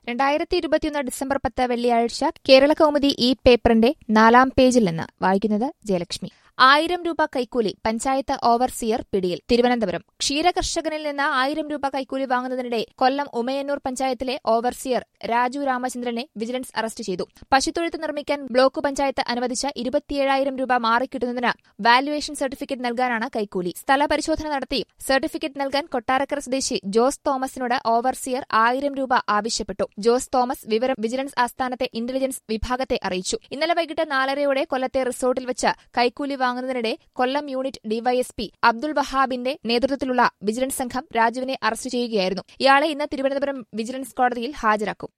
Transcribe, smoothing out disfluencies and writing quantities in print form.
2021 December 10 വെള്ളിയാഴ്ച കേരളകൗമുദി ഈ പേപ്പറിന്റെ 4-ാം പേജിൽ നിന്ന് വായിക്കുന്നത് ജയലക്ഷ്മി. 1000 രൂപ കൈക്കൂലി പഞ്ചായത്ത് ഓവർസിയർ പിടിയിൽ. തിരുവനന്തപുരം. ക്ഷീരകർഷകനിൽ നിന്ന് 1000 രൂപ കൈക്കൂലി വാങ്ങുന്നതിനിടെ കൊല്ലം ഉമയന്നൂർ പഞ്ചായത്തിലെ ഓവർസിയർ രാജു രാമചന്ദ്രനെ വിജിലൻസ് അറസ്റ്റ് ചെയ്തു. പശുത്തൊഴുത്ത് നിർമ്മിക്കാൻ ബ്ലോക്ക് പഞ്ചായത്ത് അനുവദിച്ച 27,000 രൂപ മാറിക്കിട്ടുന്നതിന് വാല്യുവേഷൻ സർട്ടിഫിക്കറ്റ് നൽകാനാണ് കൈക്കൂലി. സ്ഥലപരിശോധന നടത്തി സർട്ടിഫിക്കറ്റ് നൽകാൻ കൊട്ടാരക്കര സ്വദേശി ജോസ് തോമസിനോട് ഓവർസിയർ 1000 രൂപ ആവശ്യപ്പെട്ടു. ജോസ് തോമസ് വിവരം വിജിലൻസ് ആസ്ഥാനത്തെ ഇന്റലിജൻസ് വിഭാഗത്തെ അറിയിച്ചു. ഇന്നലെ വൈകിട്ട് 4:30 കൊല്ലത്തെ റിസോർട്ടിൽ വെച്ച് കൈക്കൂലി വാങ്ങുന്നതിനിടെ കൊല്ലം യൂണിറ്റ് ഡിവൈഎസ്പി അബ്ദുൾ വഹാബിന്റെ നേതൃത്വത്തിലുള്ള വിജിലൻസ് സംഘം രാജുവിനെ അറസ്റ്റ് ചെയ്യുകയായിരുന്നു. ഇയാളെ ഇന്ന് തിരുവനന്തപുരം വിജിലൻസ് കോടതിയിൽ ഹാജരാക്കും.